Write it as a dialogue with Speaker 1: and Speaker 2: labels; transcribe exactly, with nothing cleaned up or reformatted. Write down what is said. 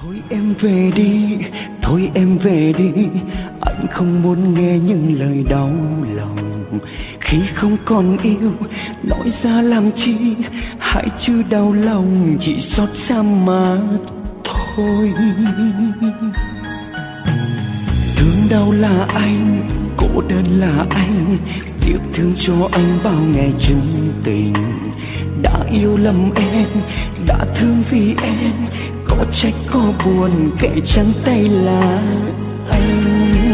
Speaker 1: Thôi em về đi, thôi em về đi, anh không muốn nghe những lời đau lòng. Khi không còn yêu, nói ra làm chi, hãy chứ đau lòng, chỉ xót xa mà thôi. Thương đau là anh, cô đơn là anh, tiếc thương cho anh bao ngày chân tình. Đã yêu lầm em, đã thương vì em, có trách có buồn kể trắng tay là anh.